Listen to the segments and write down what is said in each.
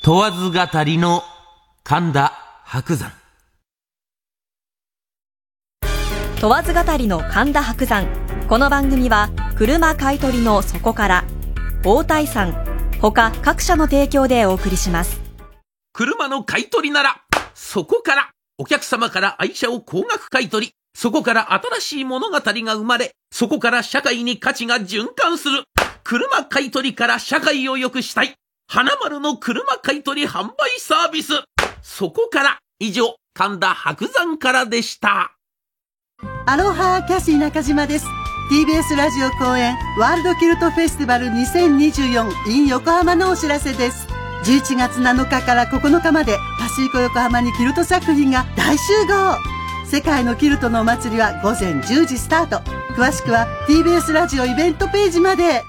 問わず語りの神田伯山。 問わず語りの神田伯山。この番組は車買い取りのそこから大泰山他各社の提供でお送りします。 車の買い取りならそこから、お客様から愛車を高額買い取り、そこから新しい物語が生まれ、そこから社会に価値が循環する。車買い取りから社会を良くしたい、花丸の車買い取り販売サービス。そこから。以上、神田伯山からでした。 アロハ、キャシー中島です。 TBS ラジオ公演ワールドキルトフェスティバル2024 in 横浜のお知らせです。11月7日から9日までパシフィコ横浜にキルト作品が大集合。世界のキルトのお祭りは午前10時スタート。詳しくは TBS ラジオイベントページまで。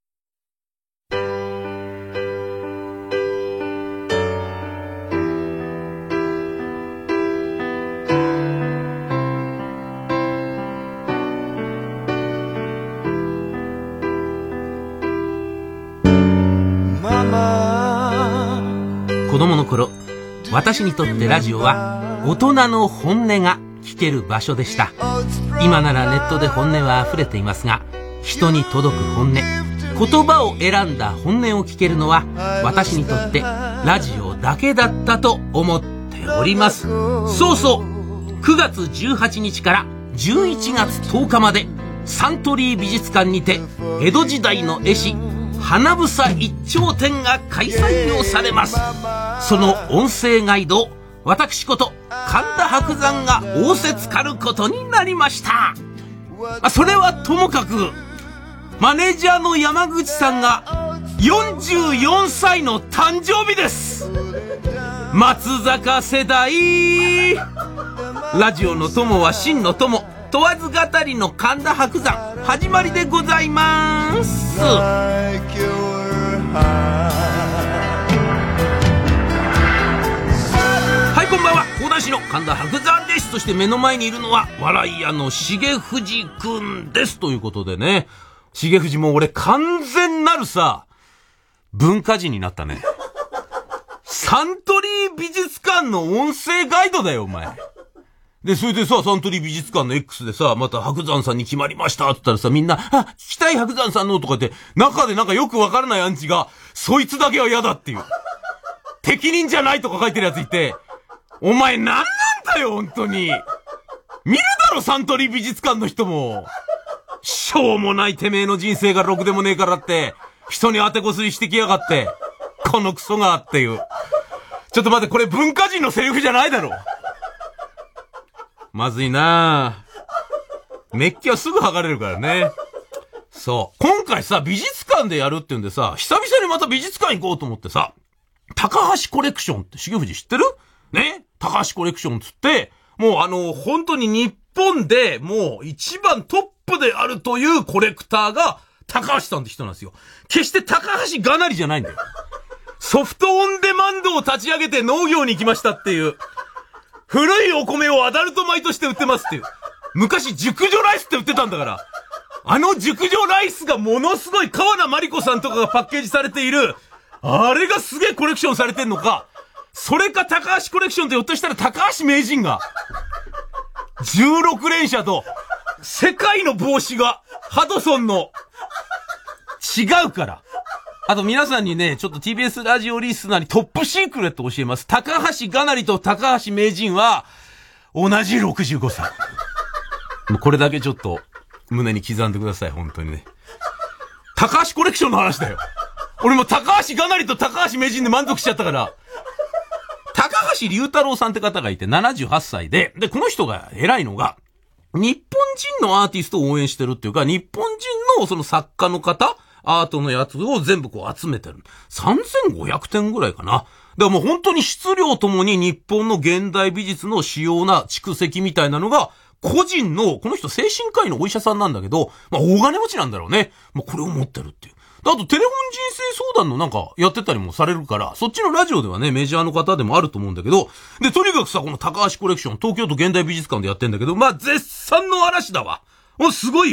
子供の頃、私にとってラジオは大人の本音が聞ける場所でした。今ならネットで本音は溢れていますが、人に届く本音、言葉を選んだ本音を聞けるのは私にとってラジオだけだったと思っております。そうそう、9月18日から11月10日までサントリー美術館にて江戸時代の絵師花房一丁展が開催をされます。その音声ガイドを私こと神田伯山が仰せつかることになりました。それはともかく、マネージャーの山口さんが44歳の誕生日です。松坂世代。ラジオの友は真の友、問わず語りの神田伯山、始まりでございます。はい、こんばんは。講談師の神田伯山です。そして目の前にいるのは笑い屋の重藤くんです。ということでね、重藤も俺完全なるさ、文化人になったね。サントリー美術館の音声ガイドだよ、お前。で、それでさ、サントリー美術館の X でさ、また伯山さんに決まりましたって言ったらさ、みんな、聞きたい伯山さんのとか言って、中でなんかよくわからないアンチが、そいつだけは嫌だっていう。適任じゃないとか書いてるやついて、お前なんなんだよ、本当に。見るだろ、サントリー美術館の人も。しょうもないてめえの人生がろくでもねえからって、人に当てこすりしてきやがって、このクソがっていう。ちょっと待って、これ文化人のセリフじゃないだろ。まずいなぁ。メッキはすぐ剥がれるからね。そう。今回さ、美術館でやるって言うんでさ、久々にまた美術館行こうと思ってさ、高橋コレクションって重藤知ってる？ね？高橋コレクションつって、もう本当に日本でもう一番トップであるというコレクターが高橋さんって人なんですよ。決して高橋がなりじゃないんだよ。ソフトオンデマンドを立ち上げて農業に行きましたっていう。古いお米をアダルト米として売ってますっていう。昔熟女ライスって売ってたんだから。熟女ライスがものすごい川名真理子さんとかがパッケージされている。あれがすげえコレクションされてんのか。それか高橋コレクションってひょっとしたら高橋名人が16連射と世界の帽子がハドソンの違うから。あと皆さんにね、ちょっと TBS ラジオリスナーにトップシークレット教えます。高橋がなりと高橋名人は同じ65歳。もうこれだけちょっと胸に刻んでください、本当にね。高橋コレクションの話だよ。俺も高橋がなりと高橋名人で満足しちゃったから。高橋龍太郎さんって方がいて78歳で、この人が偉いのが、日本人のアーティストを応援してるっていうか、日本人のその作家の方、アートのやつを全部こう集めてる。3500点ぐらいかな。だからもう本当に質量ともに日本の現代美術の主要な蓄積みたいなのが、個人の、この人精神科医のお医者さんなんだけど、大金持ちなんだろうね。これを持ってるっていう。あとテレフォン人生相談のなんかやってたりもされるから、そっちのラジオではね、メジャーの方でもあると思うんだけど、で、とにかくさ、この高橋コレクション、東京都現代美術館でやってんだけど、絶賛の嵐だわ。すごいよ。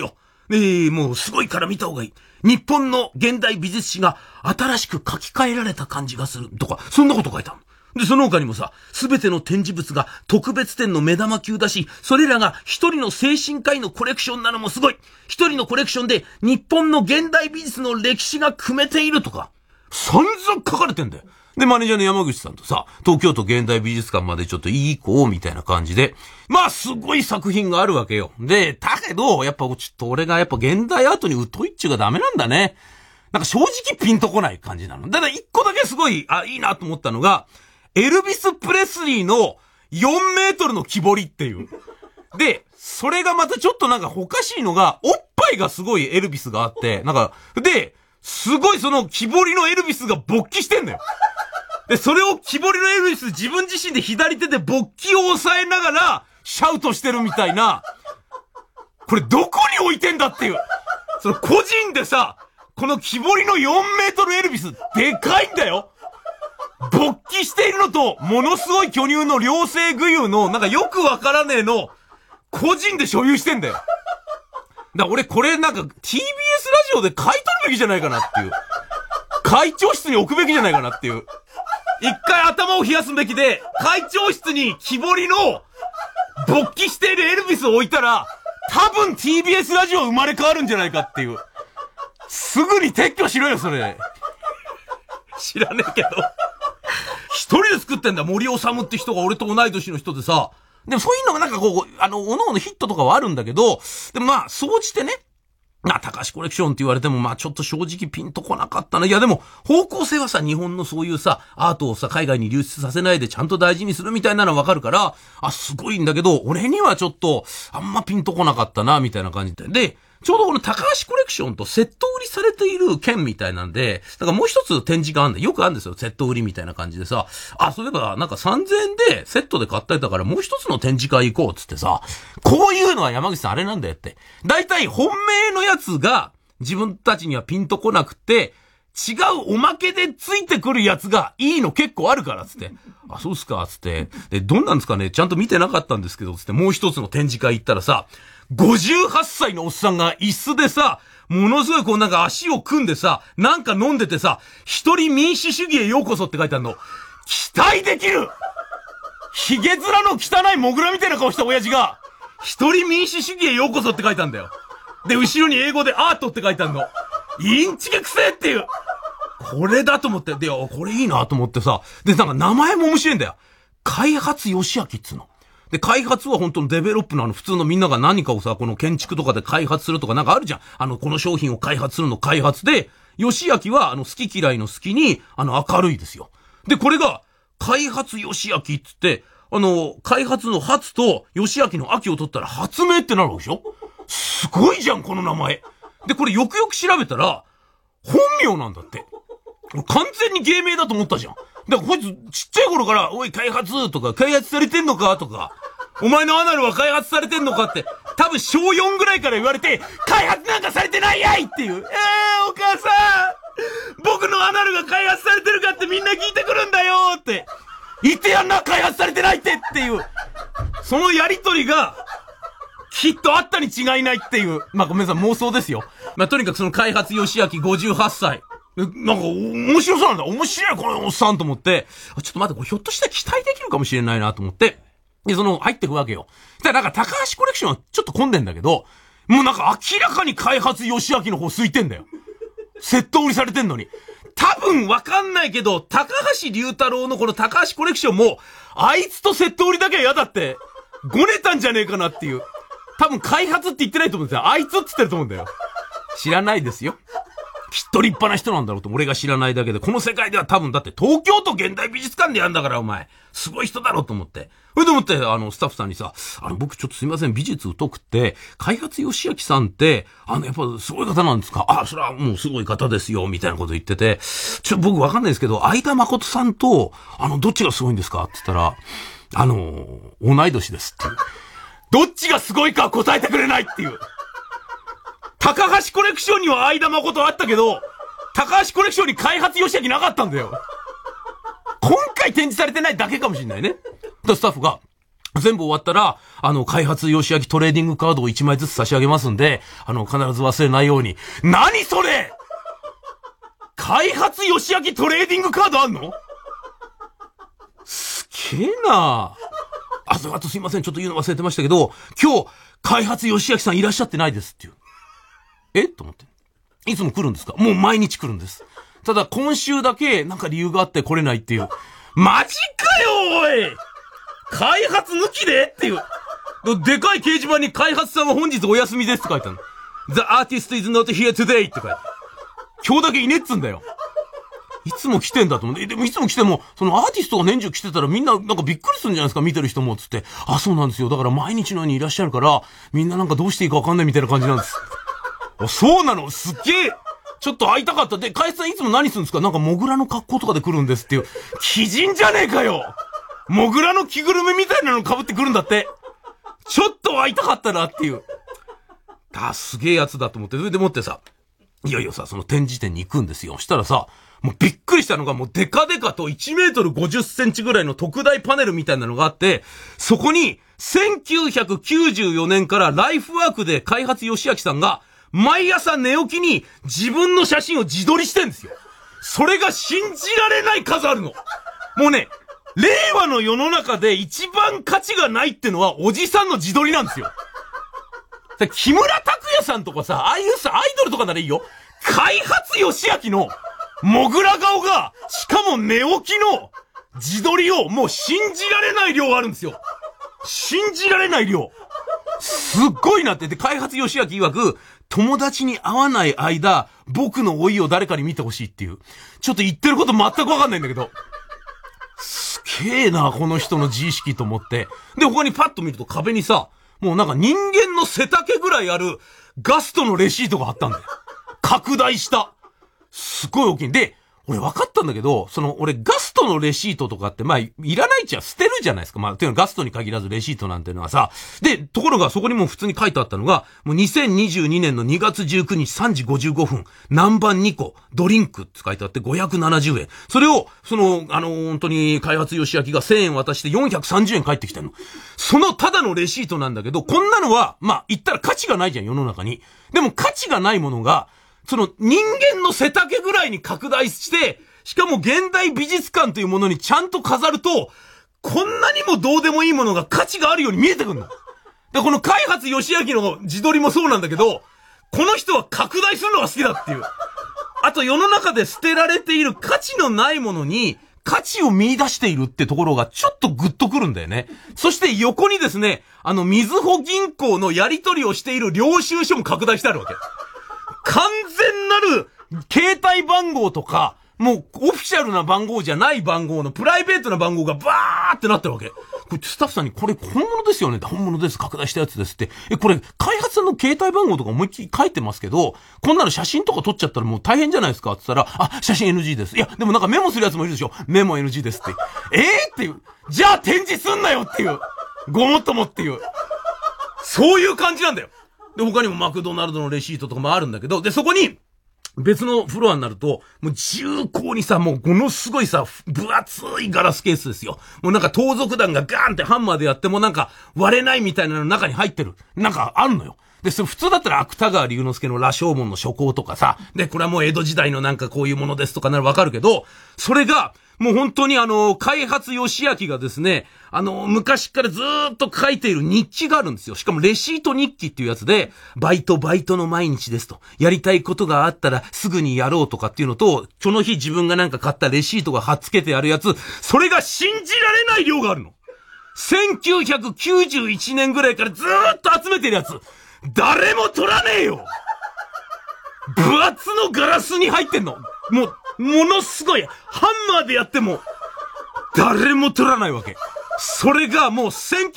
もうすごいから見た方がいい。日本の現代美術史が新しく書き換えられた感じがするとか、そんなこと書いたの。で、その他にもさ、すべての展示物が特別展の目玉級だし、それらが一人の精神科医のコレクションなのもすごい。一人のコレクションで日本の現代美術の歴史が組めているとか、散々書かれてんだよ。で、マネージャーの山口さんとさ、東京都現代美術館までちょっと行こうみたいな感じで、まあすごい作品があるわけよ。で、だけど、やっぱちょっと俺がやっぱ現代アートに疎いっちゅうがダメなんだね。なんか正直ピンとこない感じなの。だから一個だけすごい、いいなと思ったのが、エルビス・プレスリーの4メートルの木彫りっていう。で、それがまたちょっとなんかおかしいのが、おっぱいがすごいエルビスがあって、なんか、で、すごいその木彫りのエルビスが勃起してんだよ。で、それを木彫りのエルビス自分自身で左手で勃起を押さえながら、シャウトしてるみたいな、これどこに置いてんだっていう。その個人でさ、この木彫りの4メートルエルビス、でかいんだよ。勃起しているのと、ものすごい巨乳の両性具有の、なんかよくわからねえの、個人で所有してんだよ。だ俺これなんか TBS ラジオで買い取るべきじゃないかなっていう。会長室に置くべきじゃないかなっていう。一回頭を冷やすべきで、会長室に木彫りの勃起しているエルビスを置いたら、多分 TBS ラジオ生まれ変わるんじゃないかっていう。すぐに撤去しろよ、それ。知らねえけど。一人で作ってんだ、森治って人が俺と同い年の人でさ。でもそういうのがなんかこう、おのおのヒットとかはあるんだけど、でもまあ、総じてね、高橋コレクションって言われても、まあちょっと正直ピンとこなかったな。いやでも、方向性はさ、日本のそういうさ、アートをさ、海外に流出させないでちゃんと大事にするみたいなのはわかるから、すごいんだけど、俺にはちょっと、あんまピンとこなかったな、みたいな感じで。で、ちょうどこの高橋コレクションとセット売りされている券みたいなんで、だからもう一つ展示があるんだよ。よくあるんですよ。セット売りみたいな感じでさ。そういえばなんか3000円でセットで買ったりだからもう一つの展示会行こうっつってさ。こういうのは山口さんあれなんだよって。だいたい本命のやつが自分たちにはピンとこなくて、違うおまけでついてくるやつがいいの結構あるからつって。そうっすかつって。で、どんなんですかねちゃんと見てなかったんですけどつってもう一つの展示会行ったらさ、58歳のおっさんが椅子でさ、ものすごいこうなんか足を組んでさ、なんか飲んでてさ、一人民主主義へようこそって書いてあるの。期待できる！ヒゲ面の汚いモグラみたいな顔した親父が、一人民主主義へようこそって書いてあるんだよ。で、後ろに英語でアートって書いてあるの。インチゲくせえっていう。これだと思って、で、これいいなと思ってさ、で、なんか名前も面白いんだよ。開発義明っつうの。で、開発は本当のデベロップの普通のみんなが何かをさ、この建築とかで開発するとかなんかあるじゃん。この商品を開発するの開発で、義明は好き嫌いの好きに、明るいですよ。で、これが、開発義明っつって、開発の発と義明の秋を取ったら発明ってなるわけでしょ？すごいじゃん、この名前。で、これよくよく調べたら、本名なんだって。完全に芸名だと思ったじゃん。だからこいつちっちゃい頃から、おい開発とか、開発されてんのかとか、お前のアナルは開発されてんのかって、多分小4ぐらいから言われて、開発なんかされてないやいっていう。お母さん僕のアナルが開発されてるかってみんな聞いてくるんだよって。言ってやんな、開発されてないっていう。そのやりとりが、きっとあったに違いないっていう。まあごめんなさい、妄想ですよ。まあとにかくその開発義明58歳。なんか、面白そうなんだ。面白い、このおっさんと思って。ちょっと待って、これひょっとしたら期待できるかもしれないなと思って。で、入ってくわけよ。ただなんか、高橋コレクションはちょっと混んでんだけど、もうなんか明らかに開発義明の方空いてんだよ。セット売りされてんのに。多分わかんないけど、高橋龍太郎のこの高橋コレクションも、あいつとセット売りだけは嫌だって、ごねたんじゃねえかなっていう。多分開発って言ってないと思うんですよ。あいつって言ってると思うんだよ。知らないですよ。きっと立派な人なんだろうと俺が知らないだけで、この世界では多分だって東京都現代美術館でやんだからお前、すごい人だろうと思って。それで思って、スタッフさんにさ、僕ちょっとすいません、美術疎くって、開発義明さんって、やっぱすごい方なんですか？それはもうすごい方ですよ、みたいなこと言ってて、僕わかんないですけど、相田誠さんと、どっちがすごいんですかって言ったら、同い年ですっていう。どっちがすごいか答えてくれないっていう。高橋コレクションには相田誠あったけど、高橋コレクションに開発義明なかったんだよ。今回展示されてないだけかもしれないね。スタッフが、 全部終わったら、開発ヨシアキトレーディングカードを1枚ずつ差し上げますんで、必ず忘れないように。何それ！開発ヨシアキトレーディングカードあんの？すげえな。あとすいません、ちょっと言うの忘れてましたけど、今日、開発ヨシアキさんいらっしゃってないですっていう。え？と思って。いつも来るんですか？もう毎日来るんです。ただ今週だけなんか理由があって来れないっていう。マジかよおい！開発抜きでっていう。でかい掲示板に開発さんは本日お休みですって書いてあるの。The artist is not here today って書いてある。今日だけいねっつんだよ。いつも来てんだと思う。でもいつも来ても、そのアーティストが年中来てたらみんななんかびっくりするんじゃないですか、見てる人もつって。あ、そうなんですよ。だから毎日のようにいらっしゃるから、みんななんかどうしていいかわかんないみたいな感じなんです。あ、そうなの？すっげえちょっと会いたかった。で、開発さんいつも何するんですか？なんかモグラの格好とかで来るんですっていう。鬼人じゃねえかよ！モグラの着ぐるみみたいなの被ってくるんだって。ちょっと会いたかったなっていう。すげえやつだと思って。それでもってさ、いよいよさ、その展示展に行くんですよ。したらさ、もうびっくりしたのがもうデカデカと1メートル50センチぐらいの特大パネルみたいなのがあって、そこに1994年からライフワークで開発ヨシアキさんが毎朝寝起きに自分の写真を自撮りしてんですよ。それが信じられない数あるの。もうね、令和の世の中で一番価値がないってのはおじさんの自撮りなんですよ。木村拓哉さんとかさ、ああいうさ、アイドルとかならいいよ。開発ヨシアキのモグラ顔が、しかも寝起きの自撮りをもう信じられない量あるんですよ。信じられない量。すっごいなって。で、開発ヨシアキ曰く、友達に会わない間、僕の老いを誰かに見てほしいっていう。ちょっと言ってること全くわかんないんだけど。すげえな、この人の自意識と思って。で、他にパッと見ると壁にさ、もうなんか人間の背丈ぐらいあるガストのレシートがあったんだよ。拡大した。すごい大きい。で、俺分かったんだけど、俺ガストのレシートとかって、まあ、いらないっちゃ捨てるじゃないですか。まあ、っていうのはガストに限らずレシートなんていうのはさ。で、ところがそこにも普通に書いてあったのが、もう2022年の2月19日3時55分、南蛮2個、ドリンクって書いてあって570円。それを、本当に開発ヨシアキが1000円渡して430円返ってきたの。そのただのレシートなんだけど、こんなのは、まあ、言ったら価値がないじゃん、世の中に。でも価値がないものが、人間の背丈ぐらいに拡大して、しかも現代美術館というものにちゃんと飾ると、こんなにもどうでもいいものが価値があるように見えてくるの。で、この開発ヨシアキの自撮りもそうなんだけど、この人は拡大するのが好きだっていう。あと世の中で捨てられている価値のないものに、価値を見出しているってところがちょっとグッとくるんだよね。そして横にですね、みずほ銀行のやり取りをしている領収書も拡大してあるわけ。完全なる携帯番号とか、もうオフィシャルな番号じゃない番号のプライベートな番号がバーってなってるわけ。これスタッフさんにこれ本物ですよねって、本物です、拡大したやつですって。これ開発さんの携帯番号とか思いっきり書いてますけど、こんなの写真とか撮っちゃったらもう大変じゃないですかって言ったら、あ、写真 NG です。いや、でもなんかメモするやつもいるでしょ。メモ NG ですって。っていう。じゃあ展示すんなよっていう。ごもっともっていう。そういう感じなんだよ。で、他にもマクドナルドのレシートとかもあるんだけど、で、そこに、別のフロアになると、もう重厚にさ、もうものすごいさ、分厚いガラスケースですよ。もうなんか盗賊団がガーンってハンマーでやってもなんか割れないみたいなの中に入ってる。なんかあるのよ。で、それ普通だったら芥川龍之介の羅生門の書稿とかさ、で、これはもう江戸時代のなんかこういうものですとかならわかるけど、それが、もう本当に開発ヨシアキがですね、昔からずーっと書いている日記があるんですよ。しかもレシート日記っていうやつで、バイトの毎日ですと。やりたいことがあったらすぐにやろうとかっていうのと、その日自分がなんか買ったレシートが貼っ付けてあるやつ、それが信じられない量があるの。1991年ぐらいからずーっと集めてるやつ。誰も取らねえよ。分厚のガラスに入ってんの。ものすごい、ハンマーでやっても、誰も取らないわけ。それがもう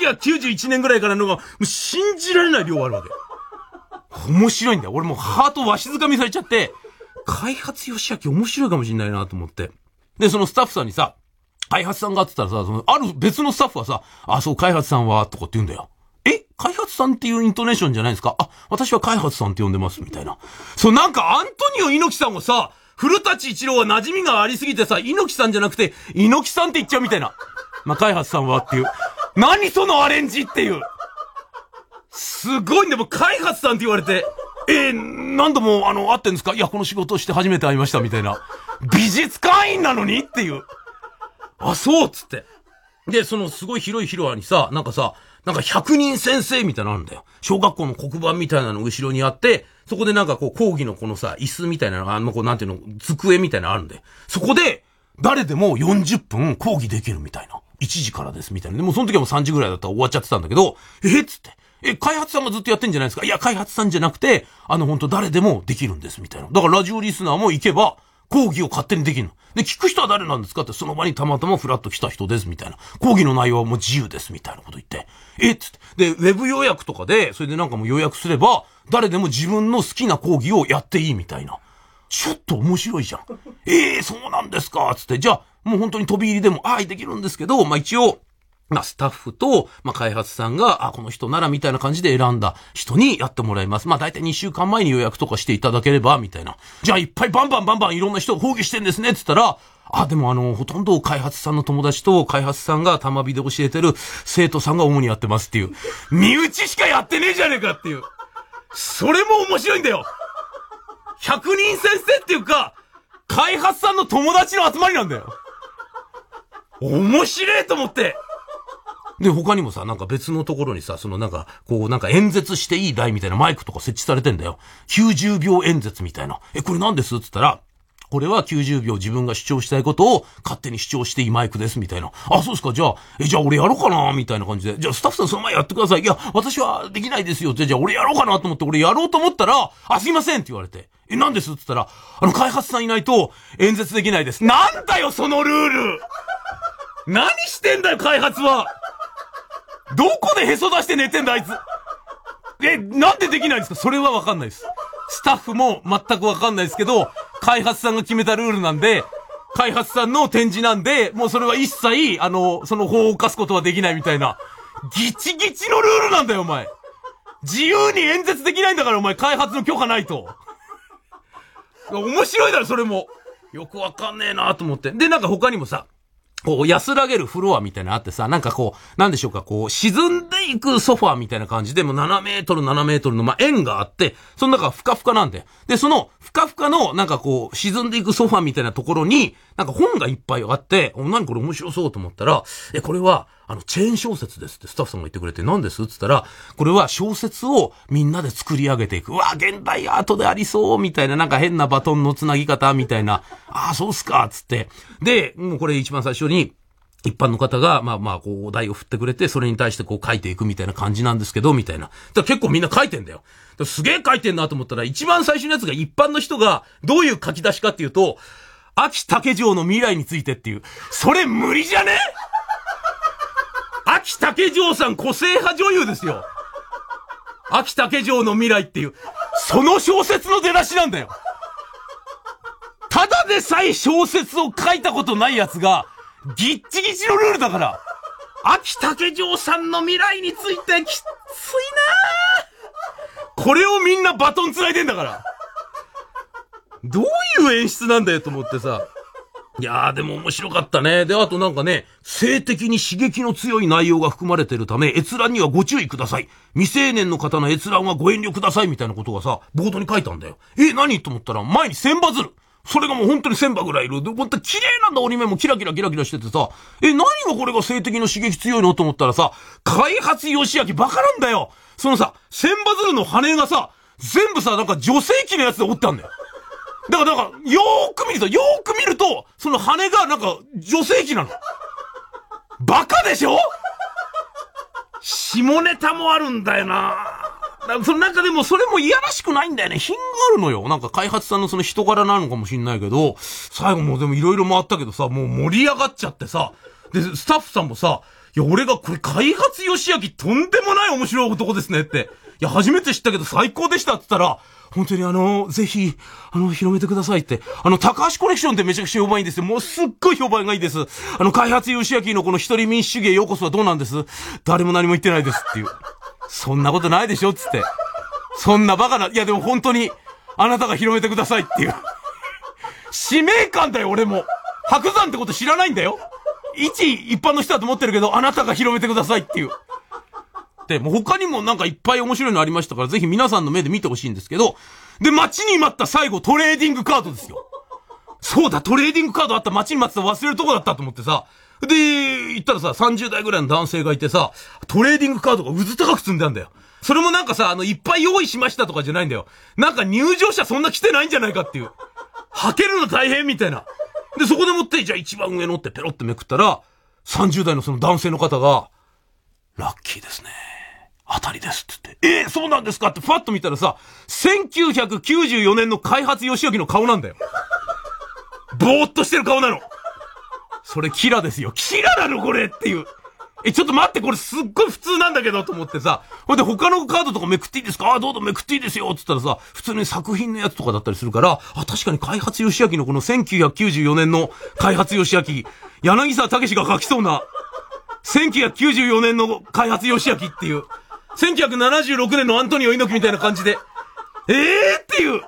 1991年ぐらいからのが、もう信じられない量あるわけ。面白いんだよ。俺もうハートわしづかみされちゃって、開発ヨシアキ面白いかもしんないなと思って。で、そのスタッフさんにさ、開発さんがって言ったらさ、ある別のスタッフはさ、あ、そう、開発さんは、とかって言うんだよ。開発さんっていうイントネーションじゃないですか？あ、私は開発さんって呼んでます、みたいな。そう、なんかアントニオ猪木さんをさ、古舘一郎は馴染みがありすぎてさ、猪木さんじゃなくて、猪木さんって言っちゃうみたいな。まあ、開発さんはっていう。 何そのアレンジっていう。すごいんだよ、開発さんって言われて、何度も会ってんですか？いや、この仕事をして初めて会いましたみたいな。美術会員なのにっていう。あ、そうっつって。で、そのすごい広い広場にさ、なんか100人先生みたいなのあるんだよ。小学校の黒板みたいなの後ろにあって、そこでなんかこう講義のこのさ、椅子みたいなの、こうなんていうの、机みたいなのあるんで。そこで、誰でも40分講義できるみたいな。1時からですみたいな。でもその時はもう3時ぐらいだったら終わっちゃってたんだけど、つって。開発さんがずっとやってんじゃないですか？いや、開発さんじゃなくて、本当誰でもできるんですみたいな。だからラジオリスナーも行けば、講義を勝手にできるの。で、聞く人は誰なんですかって、その場にたまたまフラッと来た人ですみたいな。講義の内容はもう自由ですみたいなこと言って。つって。で、ウェブ予約とかで、それでなんかもう予約すれば、誰でも自分の好きな講義をやっていいみたいな。ちょっと面白いじゃん。そうなんですかつって。じゃあ、もう本当に飛び入りでも、できるんですけど、一応、スタッフと、開発さんが、この人ならみたいな感じで選んだ人にやってもらいます。だいたい2週間前に予約とかしていただければ、みたいな。じゃあいっぱいバンバンいろんな人が講義してんですね、つったら、でもほとんど開発さんの友達と開発さんが玉美で教えてる生徒さんが主にやってますっていう。身内しかやってねえじゃねえかっていう。それも面白いんだよ。100人先生っていうか、開発さんの友達の集まりなんだよ。面白いと思って。で、他にもさ、なんか別のところにさ、演説していい台みたいなマイクとか設置されてんだよ。90秒演説みたいな。これ何ですって言ったら、これは90秒自分が主張したいことを勝手に主張していいマイクですみたいな。そうですか、じゃあ俺やろうかなみたいな感じで。じゃあスタッフさんその前やってください。いや、私はできないですよって。じゃあ俺やろうかなと思って俺やろうと思ったら、すいませんって言われて。何ですって言ったら、開発さんいないと演説できないです。なんだよ、そのルール何してんだよ、開発はどこでへそ出して寝てんだ、あいつなんでできないんですか？それはわかんないです。スタッフも全くわかんないですけど、開発さんが決めたルールなんで、開発さんの展示なんで、もうそれは一切、その法を犯すことはできないみたいな。ギチギチのルールなんだよ、お前。自由に演説できないんだから、お前、開発の許可ないと。面白いだろ、それも。よくわかんねえなと思って。で、なんか他にもさ、安らげるフロアみたいなのあってさ、なんかなんでしょうか、沈んでいくソファーみたいな感じで、もう7メートルの、円があって、その中がふかふかなんだよ。で、その、ふかふかの、なんか沈んでいくソファーみたいなところに、なんか本がいっぱいあって、何これ面白そうと思ったら、これは、チェーン小説ですってスタッフさんが言ってくれて、何ですって言ったら、これは小説をみんなで作り上げていく。現代アートでありそう、みたいな、なんか変なバトンのつなぎ方、みたいな。そうっすか、つって。で、もうこれ一番最初に、一般の方が、お題を振ってくれて、それに対して書いていくみたいな感じなんですけど、みたいな。だから結構みんな書いてんだよ。すげえ書いてんなと思ったら、一番最初のやつが一般の人が、どういう書き出しかっていうと、秋竹城の未来についてっていう。それ無理じゃね？秋竹城さん個性派女優ですよ。秋竹城の未来っていう。その小説の出だしなんだよ。ただでさえ小説を書いたことないやつが、ギッチギチのルールだから。秋竹城さんの未来についてきついなぁ。これをみんなバトン繋いでんだから。どういう演出なんだよと思ってさ。いやーでも面白かったね。で、あとなんかね、性的に刺激の強い内容が含まれているため、閲覧にはご注意ください。未成年の方の閲覧はご遠慮くださいみたいなことがさ、ボードに書いたんだよ。何と思ったら、前に1000バズる。それがもう本当に1000羽ぐらいいる。で、本当に綺麗なんだ、折り目もキラキラしててさ、何がこれが性的の刺激強いのと思ったらさ、開発義明バカなんだよ。そのさ、1000バズるの羽がさ、全部さ、なんか女性器のやつで折ったんだよ。だから、よーく見ると、その羽がなんか女性器なの。バカでしょ？下ネタもあるんだよな。そのなんかでもそれもいやらしくないんだよね。品があるのよ。なんか開発さんのその人柄なのかもしんないけど、最後もうでもいろいろ回ったけどさ、もう盛り上がっちゃってさ、で、スタッフさんもさ、いや、俺がこれ開発義明とんでもない面白い男ですねって。いや、初めて知ったけど最高でしたって言ったら、本当にぜひ、広めてくださいって。高橋コレクションってめちゃくちゃ評判いいですよ。もうすっごい評判がいいです。開発義明のこの一人民主主義へようこそはどうなんです？誰も何も言ってないですっていう。そんなことないでしょつって。そんなバカな、いやでも本当に、あなたが広めてくださいっていう。使命感だよ、俺も。白山ってこと知らないんだよ。 一般の人だと思ってるけど、あなたが広めてくださいっていう。で、もう他にもなんかいっぱい面白いのありましたから、ぜひ皆さんの目で見てほしいんですけど、で、待ちに待った最後、トレーディングカードですよ。そうだ、トレーディングカードあった、待ちに待ってた忘れるとこだったと思ってさ、で、行ったらさ、30代ぐらいの男性がいてさ、トレーディングカードがうず高く積んであんだよ。それもなんかさ、いっぱい用意しましたとかじゃないんだよ。なんか入場者そんな来てないんじゃないかっていう。履けるの大変みたいな。で、そこでもって、じゃあ一番上のってペロってめくったら、30代のその男性の方が、ラッキーですね。当たりですって言って、そうなんですかってファッと見たらさ、1994年の開発義明の顔なんだよ。ぼーっとしてる顔なの。それキラですよ。キラなのこれっていう。ちょっと待って、これすっごい普通なんだけどと思ってさ、ほんで他のカードとかめくっていいですか？どうぞめくっていいですよって言ったらさ、普通に作品のやつとかだったりするから、確かに開発義明のこの1994年の開発義明、柳沢武が書きそうな、1994年の開発義明っていう、1976年のアントニオ猪木みたいな感じで、っていう。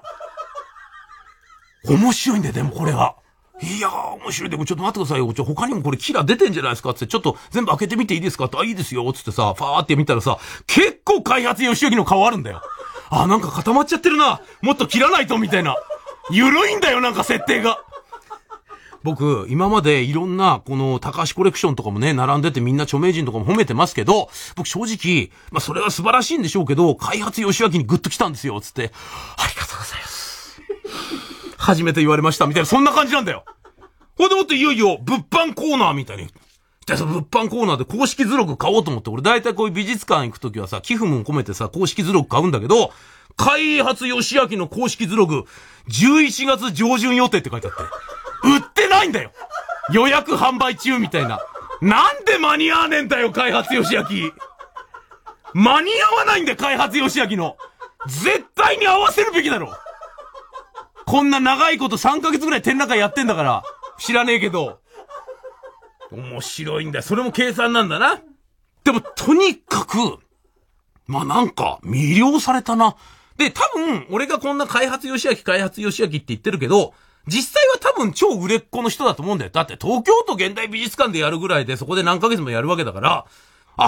面白いんだよ、でもこれが。いやー、面白い。でもちょっと待ってくださいよ。他にもこれキラ出てんじゃないですかって、ちょっと全部開けてみていいですかって、いいですよ。つってさ、ファーって見たらさ、結構開発義明の顔あるんだよ。なんか固まっちゃってるな。もっと切らないと、みたいな。ゆるいんだよ、なんか設定が。僕、今までいろんな、この、高橋コレクションとかもね、並んでてみんな著名人とかも褒めてますけど、僕正直、それは素晴らしいんでしょうけど、開発義明にグッと来たんですよ、つって、ありがとうございます。初めて言われました、みたいな、そんな感じなんだよ。ほんでもっていよいよ、物販コーナーみたいに。で、その物販コーナーで公式図録買おうと思って、俺大体こういう美術館行くときはさ、寄付も込めてさ、公式図録買うんだけど、開発義明の公式図録、11月上旬予定って書いてあって。売ってないんだよ。予約販売中みたいな。なんで間に合わねえんだよ、開発義明。間に合わないんだよ、開発義明の。絶対に合わせるべきだろ。こんな長いこと3ヶ月ぐらい展覧会やってんだから、知らねえけど。面白いんだよ。それも計算なんだな。でも、とにかく、なんか、魅了されたな。で、多分、俺がこんな開発義明って言ってるけど、実際は多分超売れっ子の人だと思うんだよ。だって東京都現代美術館でやるぐらいでそこで何ヶ月もやるわけだから、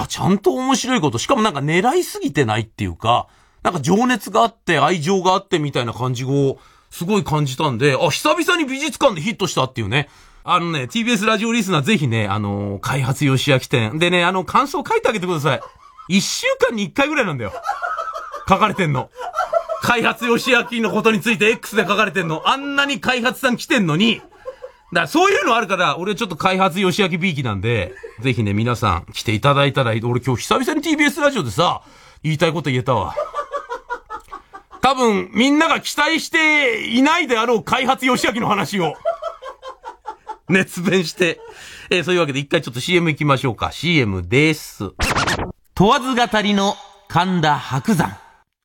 ちゃんと面白いこと、しかもなんか狙いすぎてないっていうか、なんか情熱があって愛情があってみたいな感じをすごい感じたんで、久々に美術館でヒットしたっていうね。TBS ラジオリスナーぜひね、開発義明展でね、感想書いてあげてください。1週間に1回ぐらいなんだよ。書かれてんの。開発義明のことについて X で書かれてんの。あんなに開発さん来てんのに。そういうのあるから、俺ちょっと開発義明びいきなんで、ぜひね、皆さん来ていただいたら、俺今日久々に TBS ラジオでさ、言いたいこと言えたわ。多分、みんなが期待していないであろう開発義明の話を、熱弁して。そういうわけで一回ちょっと CM 行きましょうか。CM です。問わず語りの神田伯山。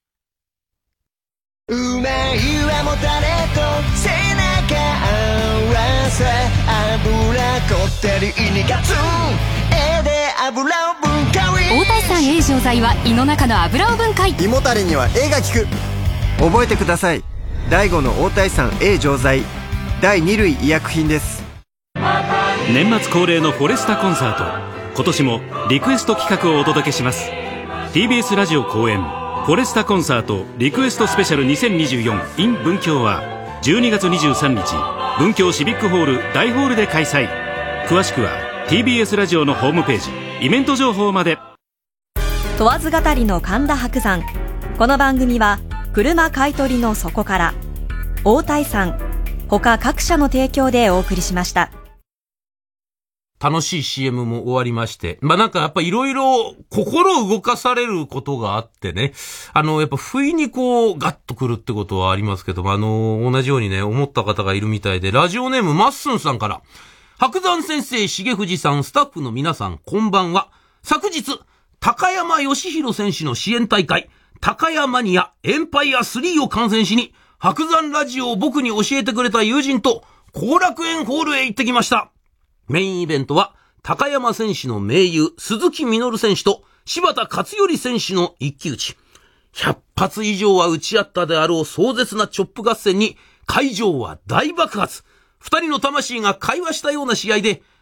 うまいはもたれと背中合わせ脂こってりにガツン絵で油を分解大谷さん A 錠剤は胃の中の油を分解胃もたれには A が効く覚えてください第5の大谷さん A 錠剤第2類医薬品です年末恒例のフォレスタコンサート今年もリクエスト企画をお届けします TBS ラジオ公演フォレスタコンサートリクエストスペシャル2024 in 文京は12月23日文京シビックホール大ホールで開催詳しくは TBS ラジオのホームページイベント情報まで問わず語りの神田伯山この番組は車買い取りのそこから大谷さん他各社の提供でお送りしました楽しい CM も終わりまして。なんかやっぱいろいろ心を動かされることがあってね。やっぱ不意にこうガッとくるってことはありますけども、同じようにね、思った方がいるみたいで、ラジオネームマッスンさんから、白山先生、重藤さん、スタッフの皆さん、こんばんは。昨日、高山義弘選手の支援大会、高山ニアエンパイア3を観戦しに、白山ラジオを僕に教えてくれた友人と、後楽園ホールへ行ってきました。メインイベントは、高山選手の盟友、鈴木みのる選手と柴田勝頼選手の一騎打ち。100発以上は打ち合ったであろう壮絶なチョップ合戦に、会場は大爆発。二人の魂が会話したような試合で、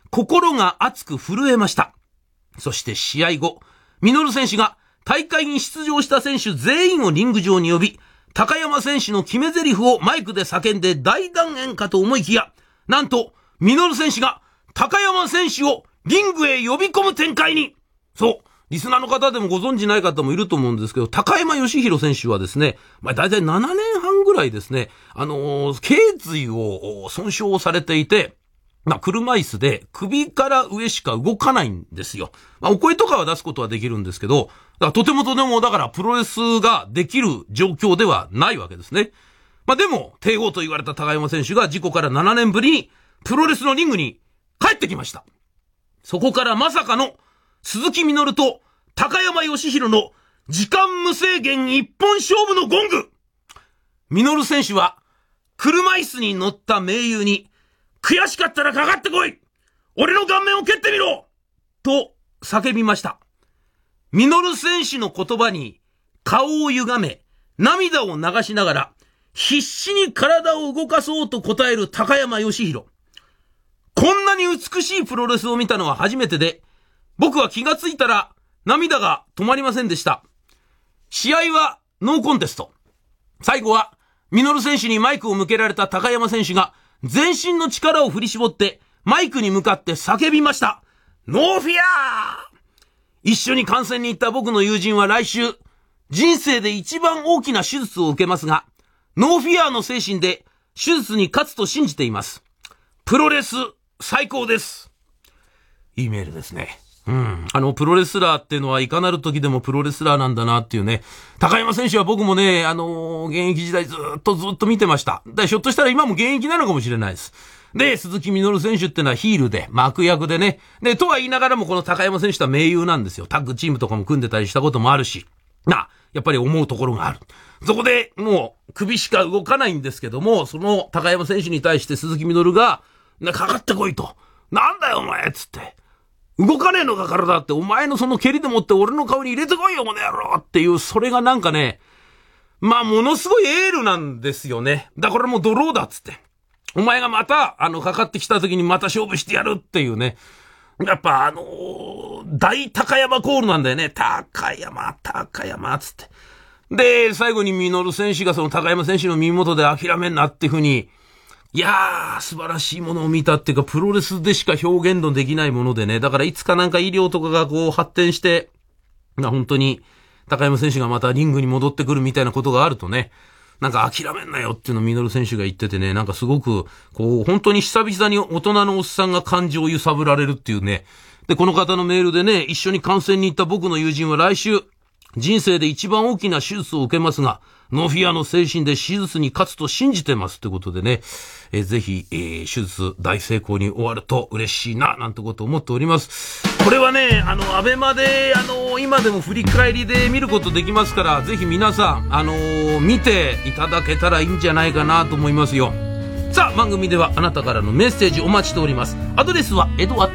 心が熱く震えました。そして試合後、ミノル選手が大会に出場した選手全員をリング上に呼び、高山選手の決め台詞をマイクで叫んで大団円かと思いきや、なんと、ミノル選手が高山選手をリングへ呼び込む展開に。そう、リスナーの方でもご存知ない方もいると思うんですけど、高山義弘選手はですね、だいたい7年半ぐらいですね、頸髄を損傷されていて、車椅子で首から上しか動かないんですよ。お声とかは出すことはできるんですけど、とてもだからプロレスができる状況ではないわけですね。でも、帝王と言われた高山選手が事故から7年ぶりにプロレスのリングに帰ってきました。そこからまさかの鈴木みのると高山義弘の時間無制限一本勝負のゴング。みのる選手は車椅子に乗った盟友に、悔しかったらかかってこい、俺の顔面を蹴ってみろと叫びました。ミノル選手の言葉に顔を歪め、涙を流しながら必死に体を動かそうと答える高山義弘。こんなに美しいプロレスを見たのは初めてで、僕は気がついたら涙が止まりませんでした。試合はノーコンテスト。最後はミノル選手にマイクを向けられた高山選手が全身の力を振り絞ってマイクに向かって叫びました。ノーフィアー。一緒に観戦に行った僕の友人は来週、人生で一番大きな手術を受けますが、ノーフィアーの精神で手術に勝つと信じています。プロレス最高です。いいメールですね。プロレスラーっていうのはいかなる時でもプロレスラーなんだなっていうね。高山選手は僕もね、現役時代ずっと見てました。ひょっとしたら今も現役なのかもしれないです。で、鈴木みのる選手ってのはヒールで、悪役でね。で、とは言いながらもこの高山選手とは盟友なんですよ。タッグチームとかも組んでたりしたこともあるし。やっぱり思うところがある。そこでもう首しか動かないんですけども、その高山選手に対して鈴木みのるが、かかってこいと。なんだよお前つって。動かねえのか体って、お前のその蹴りでもって俺の顔に入れてこいよこの野郎っていう、それがなんかね、ものすごいエールなんですよね。だからもうドローだっつって。お前がまた、かかってきた時にまた勝負してやるっていうね。やっぱ大高山コールなんだよね。高山つって。で、最後にミノル選手がその高山選手の耳元で諦めんなっていう風に、いやー、素晴らしいものを見たっていうか、プロレスでしか表現のできないものでね。だからいつかなんか医療とかがこう発展して、本当に高山選手がまたリングに戻ってくるみたいなことがあるとね、なんか諦めんなよっていうのをミノル選手が言っててね、なんかすごく、こう、本当に久々に大人のおっさんが感情を揺さぶられるっていうね。で、この方のメールでね、一緒に観戦に行った僕の友人は来週、人生で一番大きな手術を受けますが、ノーフィアの精神で手術に勝つと信じてますってことでね、ぜひ、手術大成功に終わると嬉しいな、なんてことを思っております。これはね、アベマで、今でも振り返りで見ることできますから、ぜひ皆さん、見ていただけたらいいんじゃないかなと思いますよ。さあ、番組ではあなたからのメッセージお待ちしております。アドレスは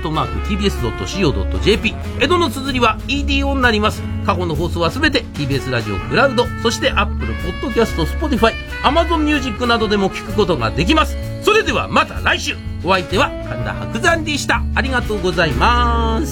edo@tbs.co.jp。江戸の綴りは EDO になります。過去の放送はすべて TBS ラジオクラウド、そして Apple Podcast、Spotify、Amazon Music などでも聞くことができます。それではまた来週。お相手は神田伯山でした。ありがとうございます。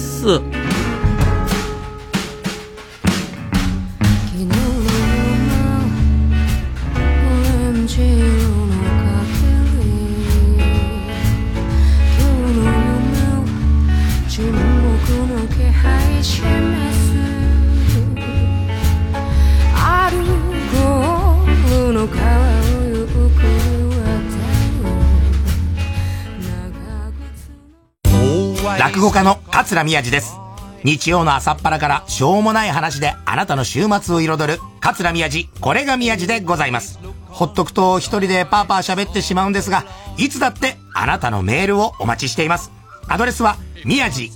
落語家の桂宮治です。日曜の朝っぱらからしょうもない話であなたの週末を彩る桂宮治、これが宮治でございます。ほっとくと一人でパーパー喋ってしまうんですが、いつだってあなたのメールをお待ちしています。アドレスは宮治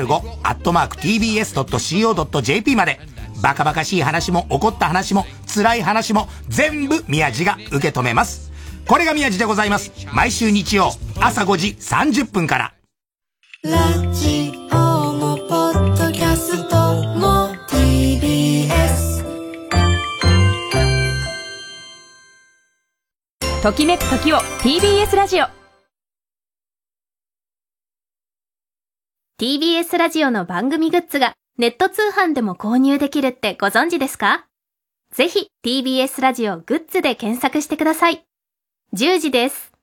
905@tbs.co.jp まで。バカバカしい話も怒った話も辛い話も全部宮治が受け止めます。これが宮治でございます。毎週日曜朝5時30分から。 ラジオもポッドキャストも TBS。 ときめく時を TBS ラジオ。 TBS ラジオの番組グッズがネット通販でも購入できるってご存知ですか？ぜひ TBS ラジオグッズで検索してください。10時です。